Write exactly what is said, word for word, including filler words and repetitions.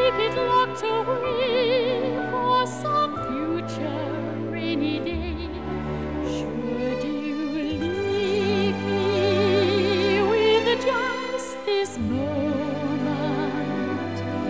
keep it locked away for some future rainy day.